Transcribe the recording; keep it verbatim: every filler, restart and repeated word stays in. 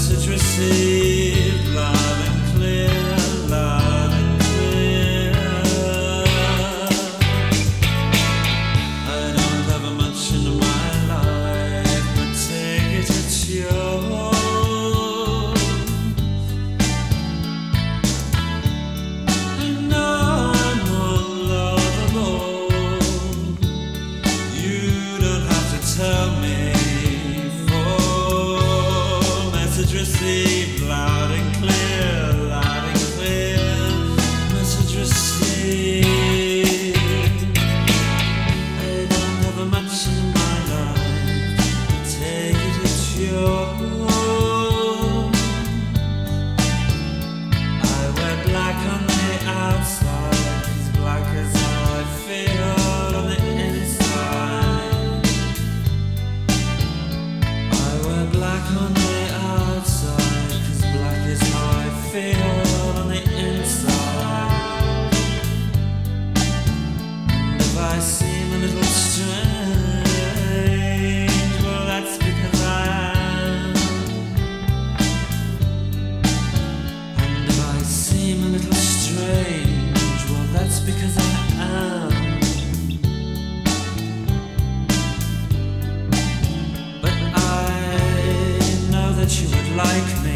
Message received loud and clear, loud and clear. I don't have much in my life, but take it, it's yours. And now I'm unlovable. You don't have to tell me. Received loud and clear, loud and clear. Message received. I don't have much in my life, but take it, it's yours. I wear black on the outside, as black as how I feel on the inside. I wear black on the feel on the inside. And if I seem a little strange, well, that's because I am. And if I seem a little strange, well, that's because I am. But I know that you would like me.